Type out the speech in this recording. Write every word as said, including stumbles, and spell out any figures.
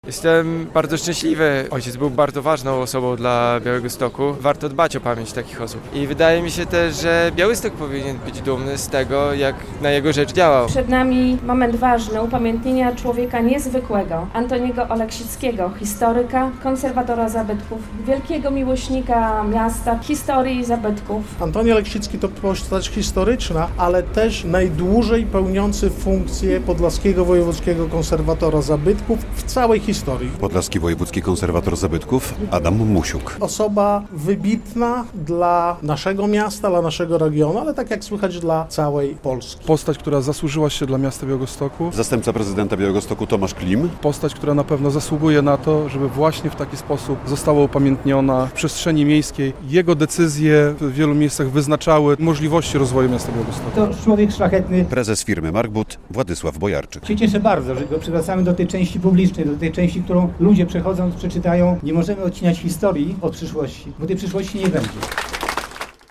Jestem bardzo szczęśliwy. Ojciec był bardzo ważną osobą dla Białegostoku. Warto dbać o pamięć takich osób. I wydaje mi się też, że Białystok powinien być dumny z tego, jak na jego rzecz działał. Przed nami moment ważny upamiętnienia człowieka niezwykłego, Antoniego Oleksickiego, historyka, konserwatora zabytków, wielkiego miłośnika miasta, historii i zabytków. Antoni Oleksicki to postać historyczna, ale też najdłużej pełniący funkcję podlaskiego wojewódzkiego konserwatora zabytków w całej historii. Podlaski wojewódzki konserwator zabytków Adam Musiuk. Osoba wybitna dla naszego miasta, dla naszego regionu, ale tak jak słychać dla całej Polski. Postać, która zasłużyła się dla miasta Białegostoku. Zastępca prezydenta Białegostoku Tomasz Klim. Postać, która na pewno zasługuje na to, żeby właśnie w taki sposób została upamiętniona w przestrzeni miejskiej. Jego decyzje w wielu miejscach wyznaczały możliwości rozwoju miasta Białegostoku. To człowiek szlachetny. Prezes firmy Markbud Władysław Bojarczyk. Się cieszę bardzo, że go przywracamy do tej części publicznej, do tej części, którą ludzie przechodząc, przeczytają. Nie możemy odcinać historii od przyszłości, bo tej przyszłości nie będzie.